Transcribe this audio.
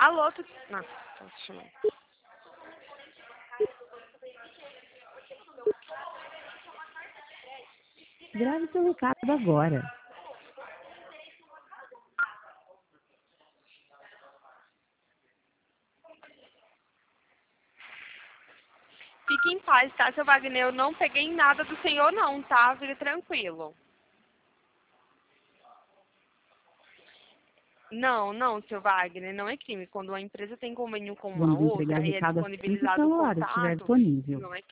Alô, tu... Não, tô te chamando. Grave seu recado agora. Fique em paz, tá, seu Wagner? Eu não peguei nada do senhor, não, tá? Fique tranquilo. Não, não, seu Wagner, não é crime. Quando uma empresa tem convênio com uma Vamos outra entregar e é recado assim que o disponibilizado o celular estiver contato, disponível. não é